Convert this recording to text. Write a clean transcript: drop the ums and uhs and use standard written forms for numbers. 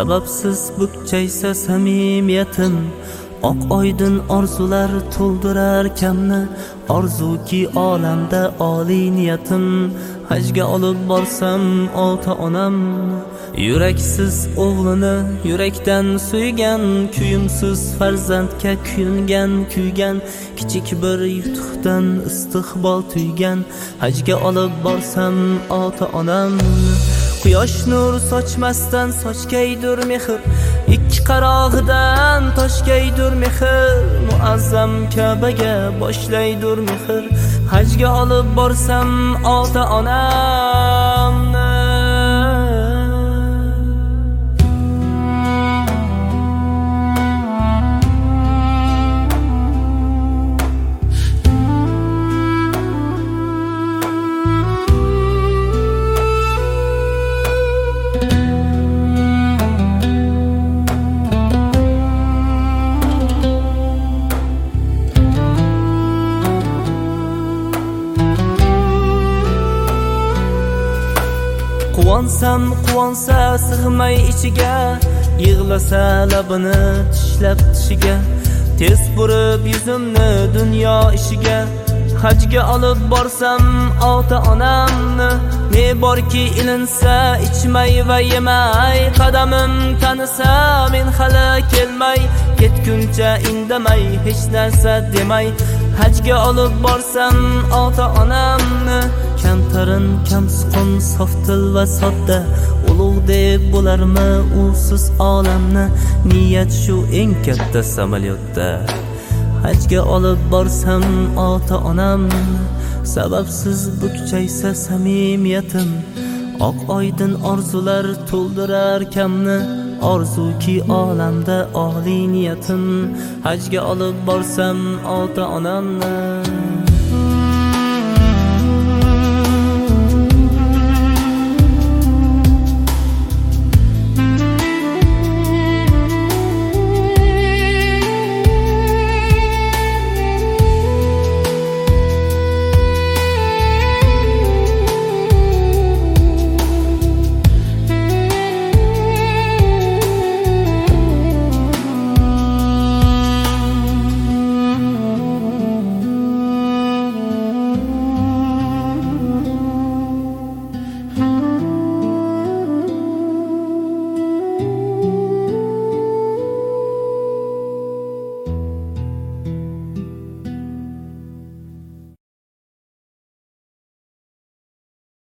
sababsiz bukchaysa samimiyatim. Oq oydin orzular to'ldirar kamni, orzuki olamda oliy niyatim. Hajga olib borsam ota onam, yuraksiz o'g'lini yurakdan suygan, kuyimsiz farzandga kuygan, kichik bir yutuqdan istiqbol tuygan. Hajga olib borsam ota onam, quyosh nur sochmasdan sochgaydur mehr, ikki qarog'idan toshgaydur mehr, muazzam Ka'baga boshlaydur mehr. Hajga olib borsam ota onamni, quvonsa sig'may ichiga, yig'lasa labini tishlab tishiga, tez burib yuzimni dunyo ishiga. Hajga olib borsam ota onamni, ne borki ilinsa ichmay va yemay, qadamim tanisa men hali kelmay, ketguncha indamay hech narsa demay. Hajga olib borsam ota onamni, kamtarin kamsuqun softil va sodda, ulug' deb bo'larmi usiz olamni. Niyat shu eng katta samolyotda. Hajga olib borsam ota onamni, sababsiz bukchaysa samimiyatim. Oq oydin orzular to'ldirar kamni, orzuki olamda oliy niyatim. Hajga olib borsam ota onamni.